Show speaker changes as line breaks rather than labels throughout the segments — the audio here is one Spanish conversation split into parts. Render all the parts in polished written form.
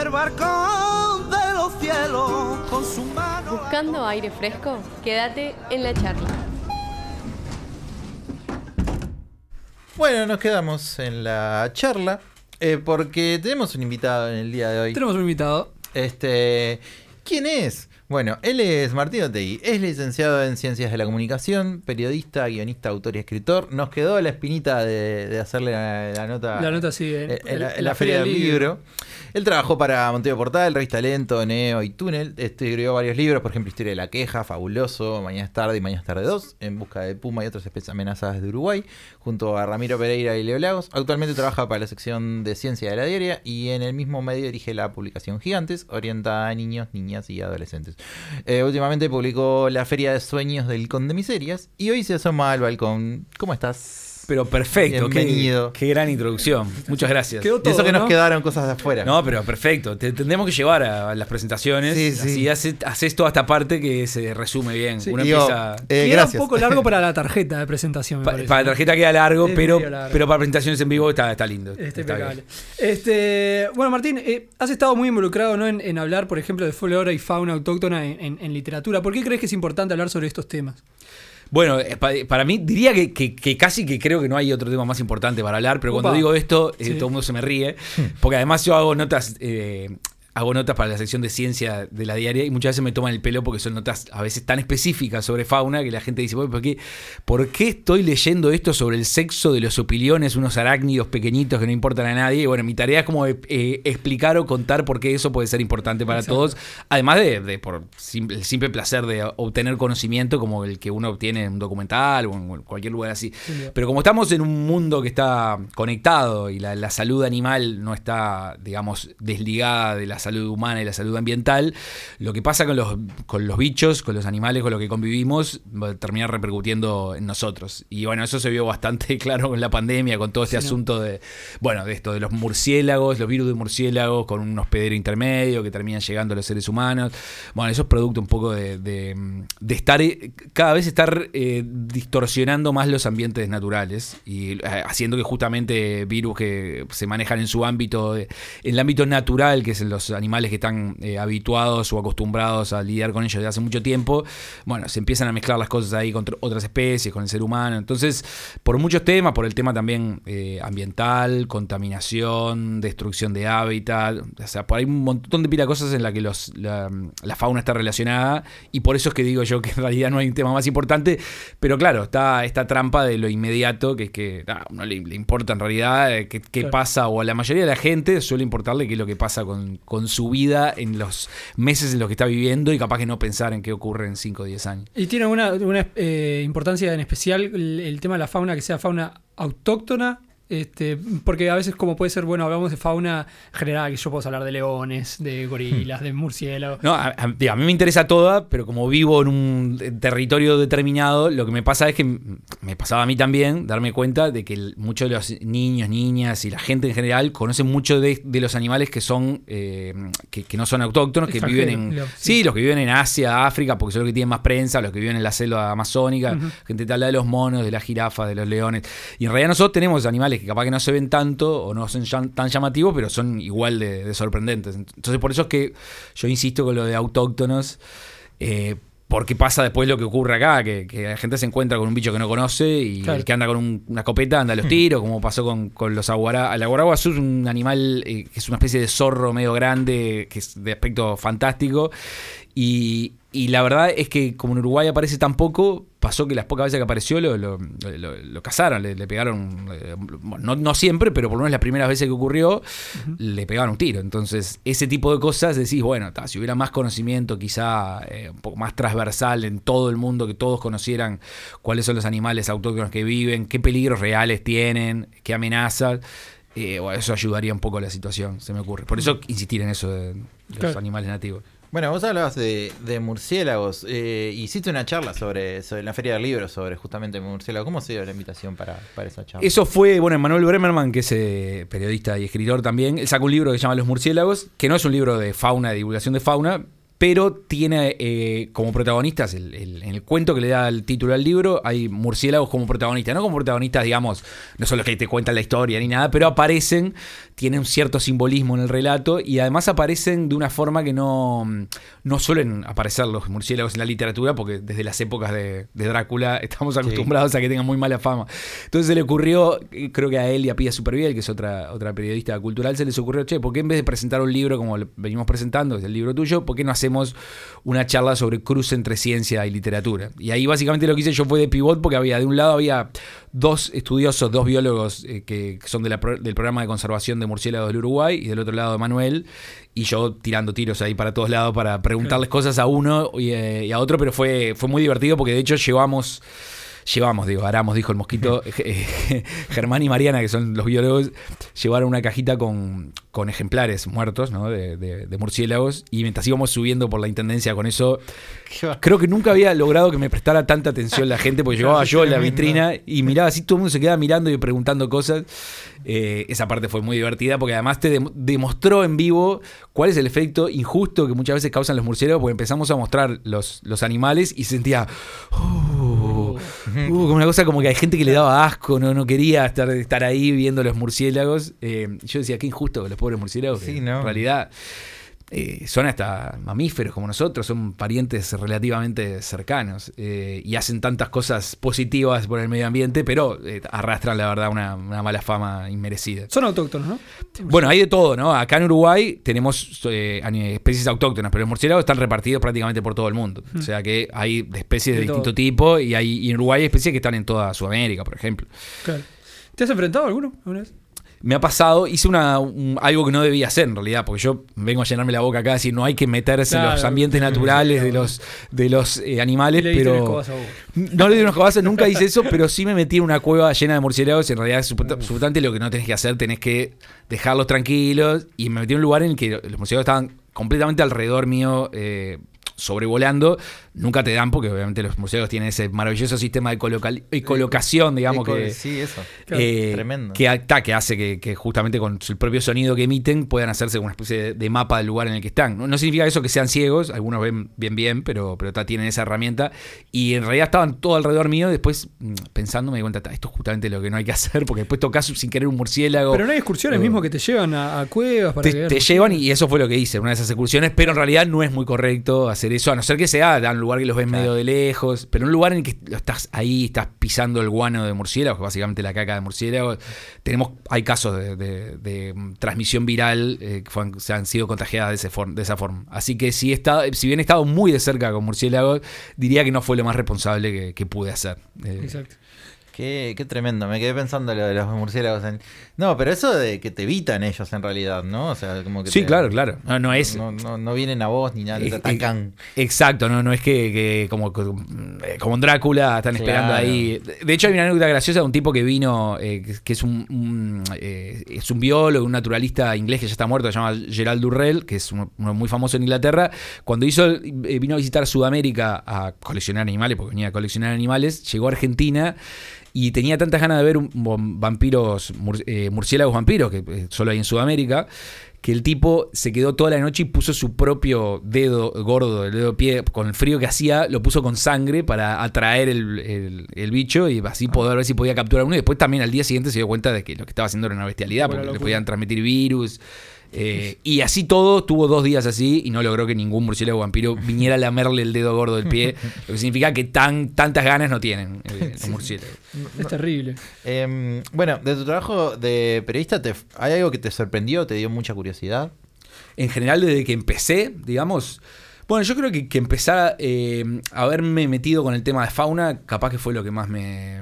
primer barco de los cielos con su mano.
Buscando aire fresco, quédate en la charla.
Bueno, nos quedamos en la charla porque tenemos un invitado en el día de hoy.
Tenemos un invitado.
¿Quién es? Bueno, él es Martín Otegui, es licenciado en Ciencias de la Comunicación, periodista, guionista, autor y escritor. Nos quedó la espinita de hacerle la nota.
La nota sí,
en la Feria del Libro. Él trabajó para Montevideo Portal, Revista Lento, Neo y Túnel. Escribió varios libros, por ejemplo, Historia de la Queja, Fabuloso, Mañana es Tarde y Mañana es Tarde 2, En busca de Puma y otras especies amenazadas de Uruguay, junto a Ramiro Pereira y Leo Lagos. Actualmente trabaja para la sección de Ciencia de la Diaria y en el mismo medio dirige la publicación Gigantes, orientada a niños, niñas y adolescentes. Últimamente publicó La Feria de Sueños del Conde Miserias y hoy se asoma al balcón. ¿Cómo estás?
Pero perfecto,
bienvenido.
Qué gran introducción. Muchas gracias.
Quedó todo,
eso que
¿no?
nos quedaron cosas de afuera.
No, pero perfecto. Te tendremos que llevar a las presentaciones.
Sí.
Así haces toda esta parte que se resume bien.
Sí.
Uno
Digo,
empieza.
Queda
gracias.
un poco largo para la tarjeta de presentación, me parece.
Para la tarjeta queda largo,
Es
pero
medio largo.
pero para presentaciones en vivo está lindo.
Está
Está
impecable.
bien.
Bueno, Martín, has estado muy involucrado, ¿no? en hablar, por ejemplo, de flora y fauna autóctona en literatura. ¿Por qué crees que es importante hablar sobre estos temas?
Bueno, para mí diría que casi que creo que no hay otro tema más importante para hablar, pero
Opa.
cuando digo esto,
Sí.
todo el mundo se me ríe, porque además yo hago notas para la sección de ciencia de la diaria y muchas veces me toman el pelo porque son notas a veces tan específicas sobre fauna que la gente dice, ¿por qué estoy leyendo esto sobre el sexo de los opiliones, unos arácnidos pequeñitos que no importan a nadie? Y bueno, mi tarea es como explicar o contar por qué eso puede ser importante para
Exacto.
todos, además de por el simple placer de obtener conocimiento como el que uno obtiene en un documental o en cualquier lugar así.
Sí.
Pero como estamos en un mundo que está conectado y la salud animal no está, digamos, desligada de la salud humana y la salud ambiental, lo que pasa con los bichos, con los animales con los que convivimos, va a terminar repercutiendo en nosotros. Y bueno, eso se vio bastante claro con la pandemia, con todo este asunto de esto, de los murciélagos, los virus de murciélagos, con un hospedero intermedio que terminan llegando a los seres humanos. Bueno, eso es producto un poco de estar, cada vez estar distorsionando más los ambientes naturales y haciendo que justamente virus que se manejan en su ámbito, en el ámbito natural, que es en los animales que están habituados o acostumbrados a lidiar con ellos desde hace mucho tiempo, bueno, se empiezan a mezclar las cosas ahí con otras especies, con el ser humano. Entonces, por muchos temas, por el tema también ambiental, contaminación, destrucción de hábitat, o sea, por ahí un montón de pila de cosas en la que la fauna está relacionada, y por eso es que digo yo que en realidad no hay un tema más importante, pero claro, está esta trampa de lo inmediato, que es que a uno le importa en realidad qué
Claro.
pasa, o a la mayoría de la gente suele importarle qué es lo que pasa con su vida en los meses en los que está viviendo, y capaz que no pensar en qué ocurre en 5 o 10 años.
Y tiene una importancia en especial el tema de la fauna, que sea fauna autóctona, porque a veces como puede ser, bueno, hablamos de fauna general, que yo puedo hablar de leones, de gorilas, de murciélagos.
No, a mí me interesa toda, pero como vivo en un territorio determinado, lo que me pasa es que me pasaba a mí también darme cuenta de que muchos de los niños, niñas y la gente en general conocen mucho de los animales que son que no son autóctonos, que viven en los que viven en Asia, África, porque son los que tienen más prensa, los que viven en la selva amazónica. Gente te habla de los monos, de las jirafas, de los leones, y en realidad nosotros tenemos animales que capaz que no se ven tanto o no son tan llamativos, pero son igual de sorprendentes. Entonces por eso es que yo insisto con lo de autóctonos, porque pasa después lo que ocurre acá, que la gente se encuentra con un bicho que no conoce y
claro,
el que anda con una escopeta anda a los tiros, como pasó con los aguará. El aguaraguazú es un animal que es una especie de zorro medio grande, que es de aspecto fantástico, y la verdad es que como en Uruguay aparece tan poco, pasó que las pocas veces que apareció lo cazaron, le pegaron, no siempre, pero por lo menos las primeras veces que ocurrió, le pegaron un tiro. Entonces ese tipo de cosas decís, bueno, si hubiera más conocimiento quizá un poco más transversal en todo el mundo, que todos conocieran cuáles son los animales autóctonos que viven, qué peligros reales tienen, qué amenazas, bueno, eso ayudaría un poco a la situación, se me ocurre. Por eso insistir en eso de los animales nativos.
Bueno, vos hablabas de murciélagos. Hiciste una charla sobre la Feria del Libro, sobre justamente murciélagos. ¿Cómo se dio la invitación para esa charla?
Eso fue, bueno, Emanuel Bremerman, que es periodista y escritor también. Él sacó un libro que se llama Los murciélagos, que no es un libro de fauna, de divulgación de fauna, pero tiene como protagonistas, en el cuento que le da el título al libro, hay murciélagos como protagonistas. No como protagonistas, digamos, no son los que te cuentan la historia ni nada, pero aparecen, tienen un cierto simbolismo en el relato y además aparecen de una forma que no suelen aparecer los murciélagos en la literatura, porque desde las épocas de Drácula estamos acostumbrados a que tengan muy mala fama. Entonces se le ocurrió, creo que a él y a Pía Superviel, que es otra periodista cultural, se les ocurrió, che, ¿por qué en vez de presentar un libro como lo venimos presentando, es el libro tuyo, por qué no hacemos una charla sobre cruce entre ciencia y literatura? Y ahí básicamente lo que hice yo fue de pivot, porque de un lado había dos estudiosos, dos biólogos que son del programa de conservación de murciélagos del Uruguay, y del otro lado Manuel, y yo tirando tiros ahí para todos lados para preguntarles cosas a uno y a otro, pero fue muy divertido porque de hecho Aramos, dijo el mosquito, Germán y Mariana, que son los biólogos, llevaron una cajita con ejemplares muertos, ¿no? de murciélagos, y mientras íbamos subiendo por la intendencia con eso, creo que nunca había logrado que me prestara tanta atención la gente, porque llevaba yo en la vitrina y miraba así, todo el mundo se quedaba mirando y preguntando cosas. Esa parte fue muy divertida porque además te demostró en vivo cuál es el efecto injusto que muchas veces causan los murciélagos, porque empezamos a mostrar los animales y se sentía como una cosa como que hay gente que le daba asco, no quería estar ahí viendo los murciélagos. Yo decía, qué injusto los pobres murciélagos,
sí,
en realidad son hasta mamíferos como nosotros, son parientes relativamente cercanos y hacen tantas cosas positivas por el medio ambiente, pero arrastran, la verdad, una mala fama inmerecida.
Son autóctonos, ¿no?
Bueno, hay de todo, ¿no? Acá en Uruguay tenemos especies autóctonas, pero los murciélagos están repartidos prácticamente por todo el mundo. O sea que hay especies de distinto tipo y en Uruguay hay especies que están en toda Sudamérica, por ejemplo.
Claro. ¿Te has enfrentado a alguna vez?
Me ha pasado, hice algo que no debía hacer en realidad, porque yo vengo a llenarme la boca acá, decir, no hay que meterse en los ambientes naturales de los animales, pero no le di unos cobazos, nunca hice eso, pero sí me metí en una cueva llena de murciélagos. En realidad, absolutamente lo que no tenés que hacer, tenés que dejarlos tranquilos, y me metí en un lugar en el que los murciélagos estaban completamente alrededor mío, sobrevolando. Nunca te dan, porque obviamente los murciélagos tienen ese maravilloso sistema de colocación, digamos,
sí, eso. Tremendo.
Que hace que justamente con el propio sonido que emiten puedan hacerse una especie de mapa del lugar en el que están. No significa eso que sean ciegos, algunos ven bien, pero tienen esa herramienta, y en realidad estaban todo alrededor mío. Después, pensando, me di cuenta, esto es justamente lo que no hay que hacer, porque después tocas sin querer un murciélago.
Pero no hay excursiones mismo que te llevan a cuevas para
te llevan, y eso fue lo que hice, una de esas excursiones, pero en realidad no es muy correcto hacer eso, a no ser que sea un lugar que los ves medio de lejos, pero un lugar en el que estás ahí, estás pisando el guano de murciélagos, que básicamente la caca de murciélagos. Hay casos de transmisión viral que se han sido contagiadas de esa forma. Así que si bien he estado muy de cerca con murciélagos, diría que no fue lo más responsable que pude hacer.
Exacto.
Qué tremendo, me quedé pensando lo de los murciélagos. No, pero eso de que te evitan ellos en realidad, ¿no? O sea, como que
sí, claro. No es.
No vienen a vos ni nada, te atacan.
Exacto, no es que como en Drácula están esperando ahí. De hecho, hay una anécdota graciosa de un tipo que vino, que es un biólogo, un naturalista inglés que ya está muerto, se llama Gerald Durrell, que es uno muy famoso en Inglaterra. Cuando vino a visitar Sudamérica a coleccionar animales, porque venía a coleccionar animales, llegó a Argentina. Y tenía tantas ganas de ver murciélagos vampiros, que solo hay en Sudamérica, que el tipo se quedó toda la noche y puso su propio dedo gordo, el dedo pie, con el frío que hacía, lo puso con sangre para atraer el bicho y así poder ver si podía capturar uno. Y después también al día siguiente se dio cuenta de que lo que estaba haciendo era una bestialidad, porque le podían transmitir virus. Y así todo, tuvo 2 días así y no logró que ningún murciélago vampiro viniera a lamerle el dedo gordo del pie, lo que significa que tantas ganas no tienen los murciélagos.
Es terrible.
Bueno, de tu trabajo de periodista, ¿hay algo que te sorprendió, te dio mucha curiosidad?
En general, desde que empecé, digamos... Bueno, yo creo que empezar a haberme metido con el tema de fauna, capaz que fue lo que más me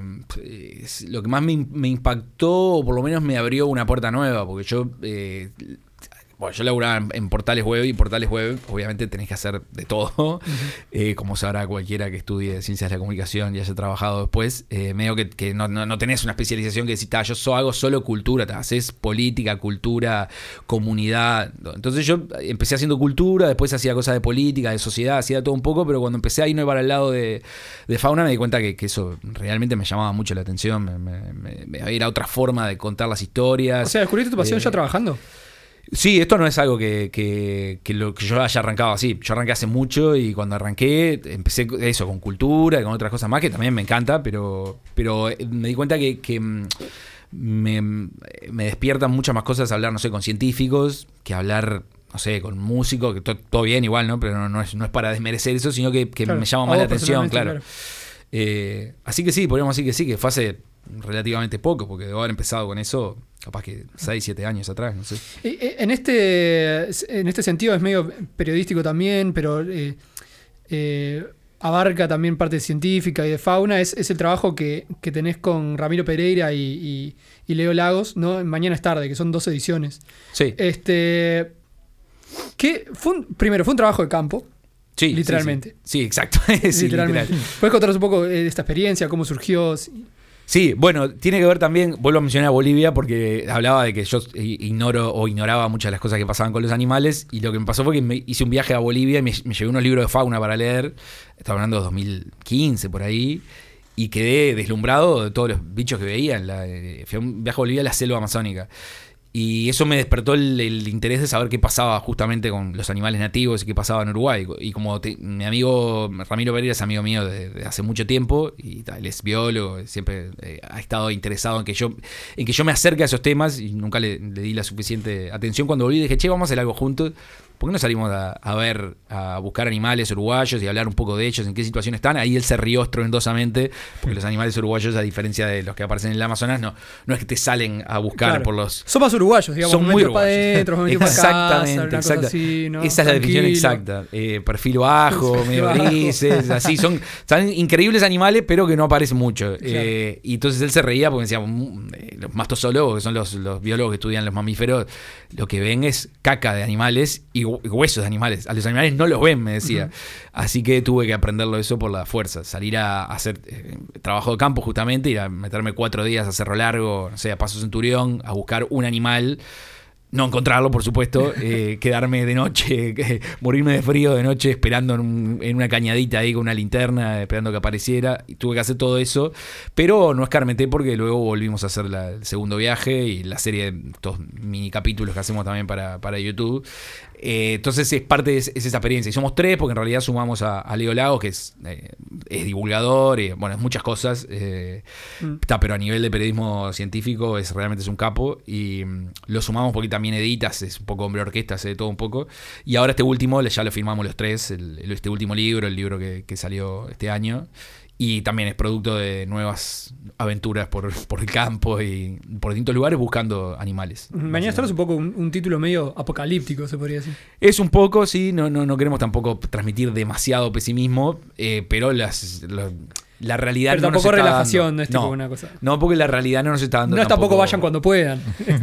impactó, o por lo menos me abrió una puerta nueva, porque yo laburaba en portales web, y portales web obviamente tenés que hacer de todo, como sabrá cualquiera que estudie ciencias de la comunicación y haya trabajado después, medio que no tenés una especialización que decís, yo hago solo cultura, haces política, cultura, comunidad. Entonces yo empecé haciendo cultura, después hacía cosas de política, de sociedad, hacía todo un poco, pero cuando empecé a irme para el lado de fauna me di cuenta que eso realmente me llamaba mucho la atención, era otra forma de contar las historias.
O sea, ¿descubriste tu pasión ya trabajando?
Sí, esto no es algo que yo haya arrancado así. Yo arranqué hace mucho y cuando arranqué empecé eso, con cultura y con otras cosas más que también me encanta, pero me di cuenta que me despiertan muchas más cosas hablar, no sé, con científicos que hablar, no sé, con músicos, que todo bien igual, ¿no? Pero no es para desmerecer eso, sino que claro, me llama más la atención, claro. Así que sí, podríamos decir que sí, que fue hace relativamente poco, porque debo haber empezado con eso capaz que 6, 7 años atrás, no sé.
En este sentido es medio periodístico también, pero abarca también parte científica y de fauna. Es el trabajo que tenés con Ramiro Pereira y Leo Lagos, ¿no? Mañana es tarde, que son 2 ediciones.
Sí.
Primero, fue un trabajo de campo.
Sí,
literalmente.
Sí, exacto. Sí,
literalmente.
Literal.
¿Puedes contarnos un poco de esta experiencia, cómo surgió?
Sí, bueno, tiene que ver también, vuelvo a mencionar a Bolivia porque hablaba de que yo ignoraba muchas de las cosas que pasaban con los animales, y lo que me pasó fue que me hice un viaje a Bolivia y me llevé unos libros de fauna para leer, estaba hablando de 2015 por ahí, y quedé deslumbrado de todos los bichos que veía. Fui a un viaje a Bolivia a la selva amazónica. Y eso me despertó el interés de saber qué pasaba justamente con los animales nativos y qué pasaba en Uruguay. Y como mi amigo Ramiro Pereira es amigo mío de hace mucho tiempo, y él es biólogo, siempre ha estado interesado en que yo me acerque a esos temas, y nunca le di la suficiente atención. Cuando volví dije, che, vamos a hacer algo juntos. ¿Por qué no salimos a buscar animales uruguayos y hablar un poco de ellos, en qué situación están? Ahí él se rió estruendosamente, porque los animales uruguayos, a diferencia de los que aparecen en el Amazonas, no es que te salen a buscar, claro, por los...
Son más uruguayos, digamos.
Son muy uruguayos.
Exactamente,
exacto.
Así, ¿no?
Esa es la definición exacta. Perfil bajo, medio grises, así. Son increíbles animales, pero que no aparecen mucho. Claro. Y entonces él se reía porque decía, los mastozólogos, que son los biólogos que estudian los mamíferos, lo que ven es caca de animales y huesos de animales. A los animales no los ven, me decía. Uh-huh. Así que tuve que aprenderlo eso por la fuerza. Salir a hacer trabajo de campo, justamente, ir a meterme 4 días a Cerro Largo, no sé, a Paso Centurión, a buscar un animal. No encontrarlo, por supuesto, quedarme de noche, morirme de frío de noche esperando en una cañadita ahí con una linterna, esperando que apareciera. Y tuve que hacer todo eso, pero no escarmenté porque luego volvimos a hacer el segundo viaje y la serie de estos mini capítulos que hacemos también para YouTube. Entonces es parte es esa experiencia. Y somos 3 porque en realidad sumamos a Leo Lagos, que es divulgador, bueno, es muchas cosas, pero a nivel de periodismo científico realmente es un capo, y lo sumamos porque también editas, es un poco hombre orquesta, hace de todo un poco. Y ahora este último ya lo firmamos los 3, este último libro, el libro que salió este año. Y también es producto de nuevas aventuras por el campo y por distintos lugares buscando animales.
Mañana es un poco un título medio apocalíptico, se podría decir.
Es un poco, sí, no queremos tampoco transmitir demasiado pesimismo, pero la realidad
pero
no nos
está
está
relajación,
dando.
No es tipo una cosa.
No, porque la realidad no nos está dando.
No es tampoco vayan cuando puedan.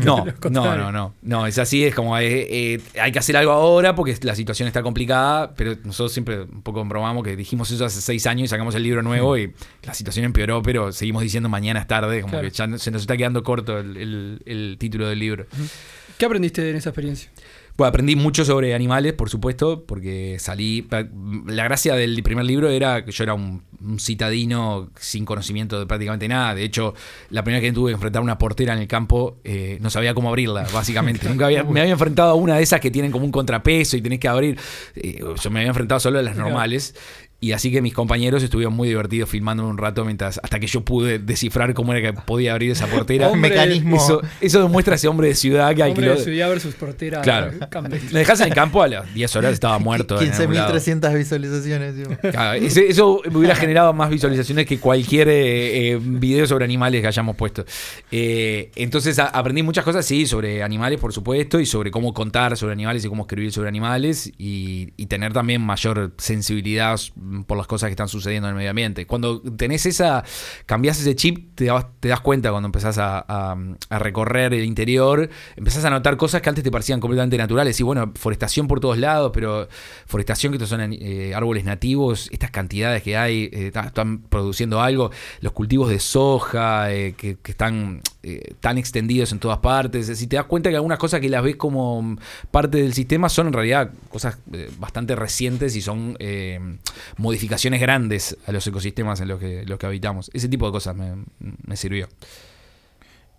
No, es así, es como hay que hacer algo ahora porque la situación está complicada, pero nosotros siempre un poco bromamos que dijimos eso hace 6 años y sacamos el libro nuevo y la situación empeoró, pero seguimos diciendo mañana es tarde, como claro, que ya se nos está quedando corto el título del libro.
¿Qué aprendiste en esa experiencia?
Bueno, aprendí mucho sobre animales, por supuesto, porque la gracia del primer libro era que yo era un citadino sin conocimiento de prácticamente nada. De hecho, la primera vez que tuve que enfrentar a una portera en el campo, no sabía cómo abrirla, básicamente. Me había enfrentado a una de esas que tienen como un contrapeso y tenés que abrir. Yo me había enfrentado solo a las normales. Y así que mis compañeros estuvieron muy divertidos filmándome un rato hasta que yo pude descifrar cómo era que podía abrir esa portera.
Un mecanismo.
Eso demuestra ese hombre de ciudad que
hombre de ciudad versus portera.
Claro. Le dejas en el campo a las 10 horas estaba muerto.
15.300 visualizaciones.
Claro, eso me hubiera generado más visualizaciones que cualquier video sobre animales que hayamos puesto. Entonces aprendí muchas cosas, sí, sobre animales, por supuesto, y sobre cómo contar sobre animales y cómo escribir sobre animales, y tener también mayor sensibilidad por las cosas que están sucediendo en el medio ambiente. Cuando cambiás ese chip, te das cuenta cuando empezás a recorrer el interior, empezás a notar cosas que antes te parecían completamente naturales. Y bueno, forestación por todos lados, pero forestación, que estos son árboles nativos, estas cantidades que hay, están produciendo algo. Los cultivos de soja, que están tan extendidos en todas partes. Es decir, te das cuenta que algunas cosas que las ves como parte del sistema son en realidad cosas bastante recientes y son modificaciones grandes a los ecosistemas en los que habitamos. Ese tipo de cosas me sirvió.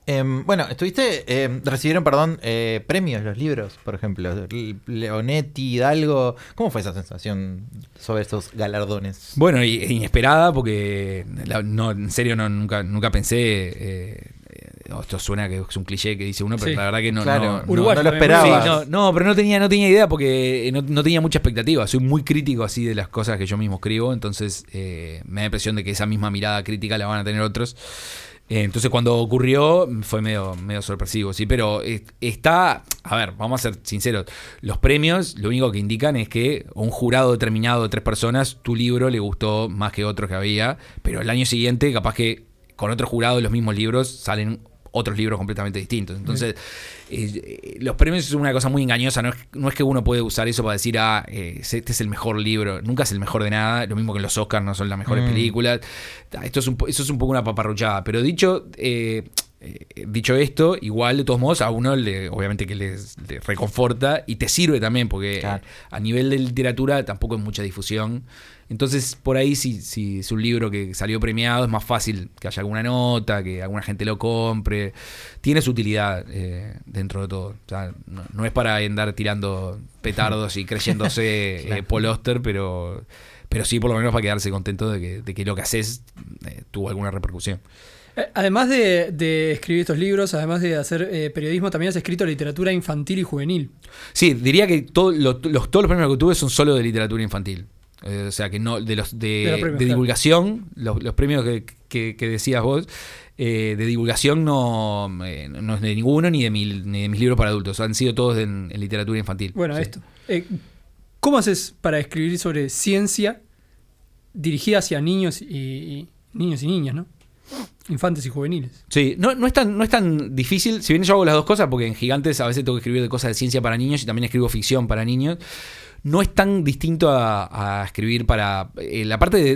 Bueno, recibieron, premios los libros, por ejemplo. Leonetti, Hidalgo. ¿Cómo fue esa sensación sobre estos galardones?
Bueno, inesperada, porque en serio nunca pensé. Esto suena que es un cliché que dice uno, pero la verdad que no.
Claro,
no
no lo esperaba.
Sí, pero no tenía idea porque no tenía mucha expectativa. Soy muy crítico así de las cosas que yo mismo escribo, entonces me da la impresión de que esa misma mirada crítica la van a tener otros. Entonces cuando ocurrió fue medio sorpresivo, sí, pero a ver, vamos a ser sinceros, los premios lo único que indican es que a un jurado determinado de 3 personas, tu libro le gustó más que otros que había, pero el año siguiente capaz que con otro jurado de los mismos libros salen otros libros completamente distintos. Entonces, los premios es una cosa muy engañosa. No es que uno puede usar eso para decir, este es el mejor libro. Nunca es el mejor de nada. Lo mismo que los Oscars no son las mejores películas. Eso es un poco una paparruchada. Pero dicho esto, igual de todos modos a uno obviamente que le reconforta y te sirve también, porque a nivel de literatura tampoco hay mucha difusión. Entonces, por ahí, si es un libro que salió premiado, es más fácil que haya alguna nota, que alguna gente lo compre. Tiene su utilidad dentro de todo. O sea, no es para andar tirando petardos y creyéndose Paul Auster, pero sí por lo menos para quedarse contento de que lo que haces tuvo alguna repercusión.
Además de escribir estos libros, además de hacer periodismo, también has escrito literatura infantil y juvenil.
Sí, diría que todos los premios que tuve son solo de literatura infantil. O sea, que no de divulgación, los premios que decías vos, de divulgación no es de ninguno, ni de mis libros para adultos. Han sido todos en literatura infantil.
Bueno,
sí.
Esto. ¿Cómo haces para escribir sobre ciencia dirigida hacia niños y niñas, ¿no? Infantes y juveniles.
Sí, no es tan difícil. Si bien yo hago las dos cosas, porque en Gigantes a veces tengo que escribir de cosas de ciencia para niños y también escribo ficción para niños. No es tan distinto a escribir para... la parte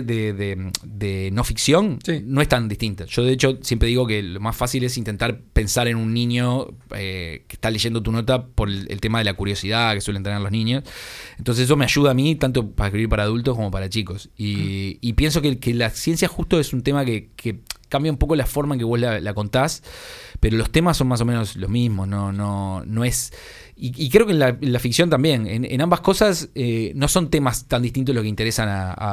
de no ficción no es tan distinta. Yo, de hecho, siempre digo que lo más fácil es intentar pensar en un niño que está leyendo tu nota por el tema de la curiosidad que suelen tener los niños. Entonces eso me ayuda a mí, tanto para escribir para adultos como para chicos. Y pienso que la ciencia justo es un tema que cambia un poco la forma en que vos la contás, pero los temas son más o menos los mismos. No es... Y creo que en la ficción también, en ambas cosas no son temas tan distintos los que interesan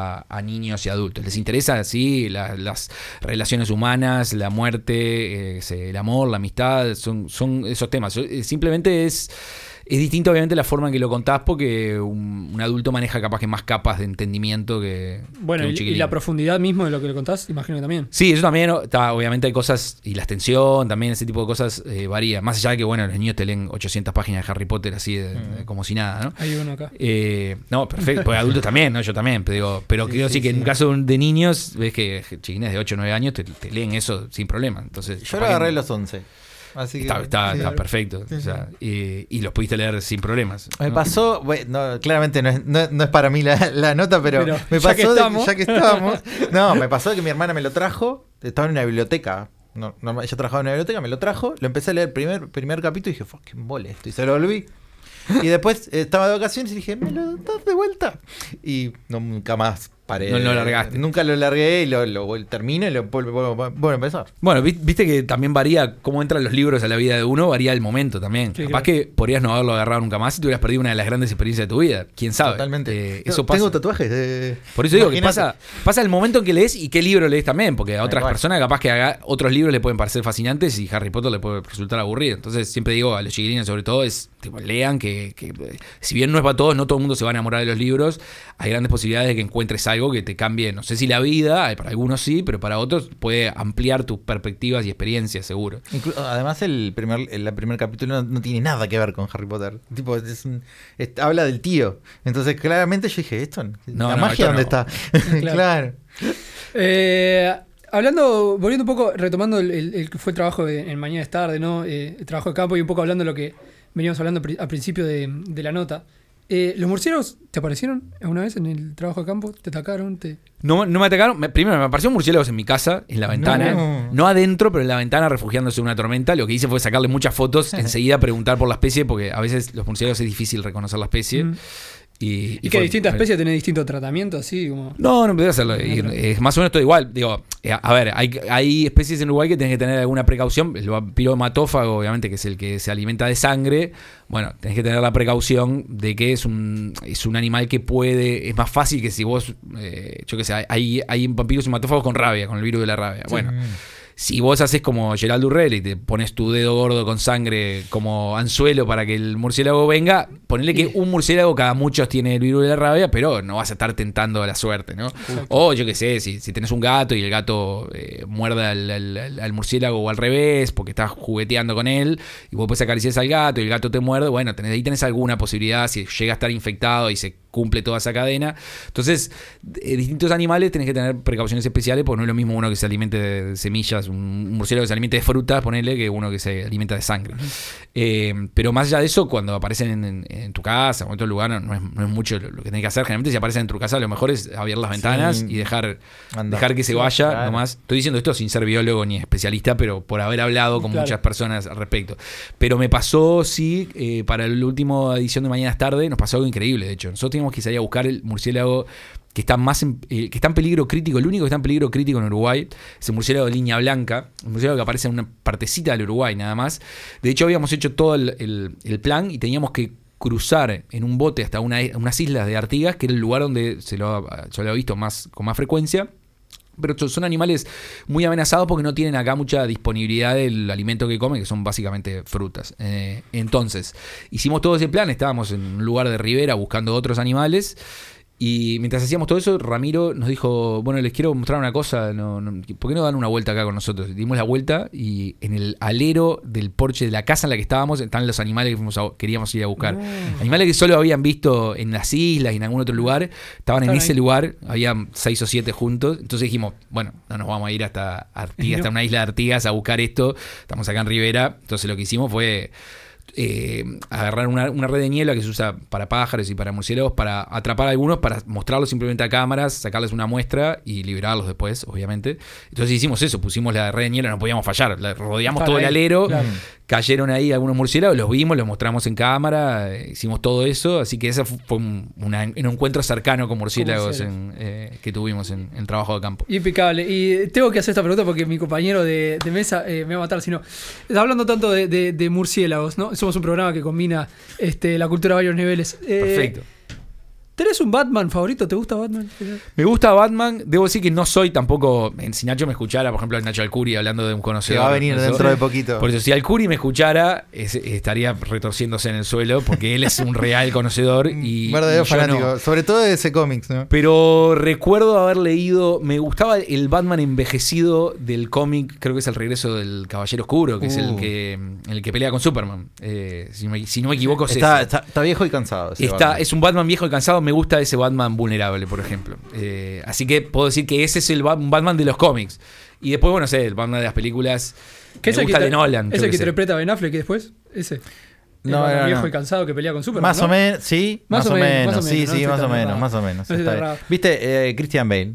a niños y adultos. Les interesa, sí, las relaciones humanas, la muerte, el amor, la amistad, son esos temas. Simplemente es distinto, obviamente, la forma en que lo contás, porque un adulto maneja capaz que más capas de entendimiento que un chiquilín.
Y la profundidad mismo de lo que le contás, imagino que también.
Sí, eso también, obviamente hay cosas, y la extensión también, ese tipo de cosas varía. Más allá de que, bueno, los niños te leen 800 páginas de Harry Potter así, como si nada, ¿no?
Hay uno acá.
No, perfecto, porque adultos también, ¿no? Yo también, pero quiero decir que en un caso de niños, ves que chiquines de 8 o 9 años te leen eso sin problema. Entonces,
yo lo agarré a los 11. Así que,
está perfecto. Sí, o sea, y los pudiste leer sin problemas.
Me pasó, bueno, claramente no es para mí la nota, pero me pasó ya que estábamos. No, me pasó que mi hermana me lo trajo, estaba en una biblioteca. Ella trabajaba en una biblioteca, me lo trajo, lo empecé a leer primer capítulo y dije, qué embole esto, y se lo volví. Y después estaba de vacaciones y dije, ¿me lo das de vuelta? Y nunca más paré.
No lo largaste.
Nunca lo largué y lo termino y lo vuelvo a empezar.
Bueno, viste que también varía cómo entran los libros a la vida de uno, varía el momento también. Sí, capaz que podrías no haberlo agarrado nunca más y te hubieras perdido una de las grandes experiencias de tu vida. ¿Quién sabe?
Totalmente.
Eso pasa.
Tengo tatuajes.
Por eso digo que pasa el momento en que lees y qué libro lees también, porque a otras personas capaz que otros libros le pueden parecer fascinantes y Harry Potter le puede resultar aburrido. Entonces siempre digo a los chiquilines sobre todo lean que si bien no es para todos, no todo el mundo se va a enamorar de los libros, hay grandes posibilidades de que encuentres algo que te cambie, no sé si la vida, para algunos sí, pero para otros puede ampliar tus perspectivas y experiencias, seguro.
Además el primer capítulo no tiene nada que ver con Harry Potter, tipo habla del tío, entonces claramente yo dije, la magia ¿dónde está? Claro.
Volviendo un poco, retomando el que fue el trabajo en Mañana es Tarde, ¿no? El trabajo de campo y un poco hablando de lo que veníamos hablando al principio de la nota. ¿Los murciélagos te aparecieron alguna vez en el trabajo de campo? ¿Te atacaron?
No me atacaron. Primero me aparecieron murciélagos en mi casa, en la ventana. No adentro, pero en la ventana refugiándose en una tormenta. Lo que hice fue sacarle muchas fotos, enseguida preguntar por la especie, porque a veces los murciélagos es difícil reconocer la especie.
¿Y que distintas especies tienen distinto tratamiento? Así como...
No podía hacerlo. Más o menos todo igual. Digo, A ver, hay especies en Uruguay que tenés que tener alguna precaución. El vampiro hematófago, obviamente, que es el que se alimenta de sangre. Bueno, tenés que tener la precaución de que es un animal que es más fácil que si vos, yo qué sé, hay vampiros hematófagos con rabia, con el virus de la rabia. Sí. Bueno, si vos haces como Gerald Durrell y te pones tu dedo gordo con sangre como anzuelo para que el murciélago venga, ponele que un murciélago cada muchos tiene el virus de la rabia, pero no vas a estar tentando a la suerte, ¿no? Exacto. O yo qué sé, si tenés un gato y el gato muerde al murciélago o al revés porque estás jugueteando con él y vos puedes acariciar al gato y el gato te muerde, bueno, ahí tenés alguna posibilidad si llega a estar infectado y se cumple toda esa cadena. Entonces, distintos animales tenés que tener precauciones especiales porque no es lo mismo uno que se alimente de semillas, un murciélago que se alimente de frutas, ponele, que uno que se alimenta de sangre. Pero más allá de eso, cuando aparecen en tu casa o en otro lugar, no es mucho lo que tenés que hacer. Generalmente si aparecen en tu casa, lo mejor es abrir las ventanas y dejar que se vaya, claro. Nomás. Estoy diciendo esto sin ser biólogo ni especialista, pero por haber hablado con muchas personas al respecto. Pero me pasó, sí, para la última edición de Mañana es Tarde, nos pasó algo increíble, de hecho. Nosotros teníamos que salir a buscar el murciélago que está que está en peligro crítico. El único que está en peligro crítico en Uruguay es el murciélago de línea blanca, un murciélago que aparece en una partecita del Uruguay nada más. De hecho, habíamos hecho todo el plan y teníamos que cruzar en un bote hasta unas islas de Artigas, que era el lugar donde yo lo he visto con más frecuencia. Pero son animales muy amenazados porque no tienen acá mucha disponibilidad del alimento que comen, que son básicamente frutas. Entonces, hicimos todo ese plan, estábamos en un lugar de ribera buscando otros animales. Y mientras hacíamos todo eso, Ramiro nos dijo, bueno, les quiero mostrar una cosa, ¿por qué no dan una vuelta acá con nosotros? Dimos la vuelta y en el alero del porche de la casa en la que estábamos están los animales que queríamos ir a buscar. Animales que solo habían visto en las islas y en algún otro lugar, estaban en ese lugar, habían 6 o 7 juntos. Entonces dijimos, bueno, no nos vamos a ir hasta Artigas, hasta una isla de Artigas a buscar esto, estamos acá en Rivera. Entonces lo que hicimos fue agarrar una red de niebla que se usa para pájaros y para murciélagos, para atrapar a algunos, para mostrarlos simplemente a cámaras, sacarles una muestra y liberarlos después, obviamente. Entonces hicimos eso, pusimos la red de niebla, no podíamos fallar, rodeamos todo el alero, claro. Cayeron ahí algunos murciélagos, los vimos, los mostramos en cámara, hicimos todo eso, así que ese fue un encuentro cercano con murciélagos que tuvimos en trabajo de campo.
Impecable. Y tengo que hacer esta pregunta porque mi compañero de mesa me va a matar, sino hablando tanto de murciélagos, ¿no? Somos un programa que combina la cultura a varios niveles.
Perfecto.
¿Tenés un Batman favorito? ¿Te gusta Batman?
Me gusta Batman. Debo decir que no soy tampoco... Si Nacho me escuchara, por ejemplo, Nacho Alcuri hablando de un conocedor...
Que va a venir dentro de poquito.
Por eso, si Alcuri me escuchara, estaría retorciéndose en el suelo, porque él es un real conocedor. Y
verdadero fanático. No. Sobre todo de ese cómics, ¿no?
Pero recuerdo haber leído... Me gustaba el Batman envejecido del cómic, creo que es El regreso del Caballero Oscuro, que es el que pelea con Superman. Si no me equivoco,
está viejo y cansado.
Es un Batman viejo y cansado. Me gusta ese Batman vulnerable, por ejemplo. Así que puedo decir que ese es el Batman de los cómics. Y después, bueno, sé, el Batman de las películas.
¿Qué es el que de Nolan? ¿Es el que interpreta a Ben Affleck y después? Ese. No, viejo y cansado que pelea con Superman.
Más o menos, sí. Más o menos. Sí, más o menos. ¿Viste? Christian Bale.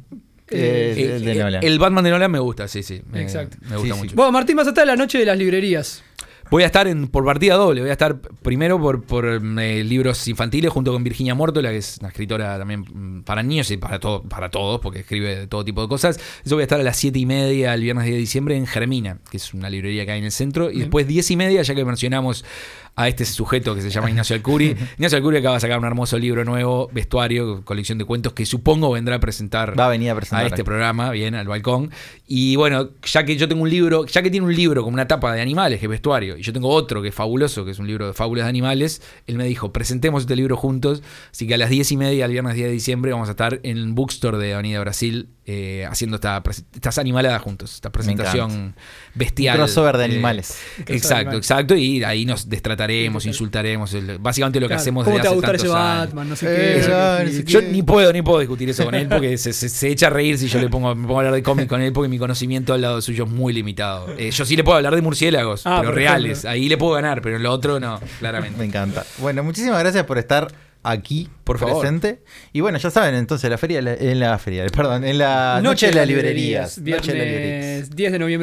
El de Nolan. El Batman de Nolan me gusta, sí.
Exacto.
Me gusta mucho.
Bueno, Martín, vas a estar en la noche de las librerías.
Voy a estar por partida doble. Voy a estar primero por libros infantiles junto con Virginia Mórtola, que es una escritora también para niños y para todos, porque escribe de todo tipo de cosas. Eso voy a estar a las 7:30 el viernes 10 de diciembre en Germina, que es una librería que hay en el centro. Y después 10:30, ya que mencionamos a este sujeto que se llama Ignacio Alcuri. Ignacio Alcuri acaba de sacar un hermoso libro nuevo, Vestuario, colección de cuentos, que supongo vendrá a presentar, a este programa, bien, al balcón. Y bueno, ya que tiene un libro con una tapa de animales, que es Vestuario, y yo tengo otro que es fabuloso, que es un libro de fábulas de animales, él me dijo, presentemos este libro juntos. Así que a las 10:30, el viernes 10 de diciembre, vamos a estar en el Bookstore de Avenida Brasil, haciendo estas animaladas juntos, esta presentación bestial.
Un crossover de animales.
Exacto. Y ahí nos destrataremos, insultaremos. Básicamente lo que hacemos desde hace tantos años. ¿Cómo te va a gustar ese Batman? No sé qué. Yo ni puedo discutir eso con él, porque se echa a reír si yo me pongo a hablar de cómic con él, porque mi conocimiento al lado suyo es muy limitado. Yo sí le puedo hablar de murciélagos, pero reales. Ahí le puedo ganar, pero en lo otro no, claramente.
Me encanta. Bueno, muchísimas gracias por estar aquí, por presente. Y bueno, ya saben, entonces en la noche de las librerías.
Viernes 10 de noviembre.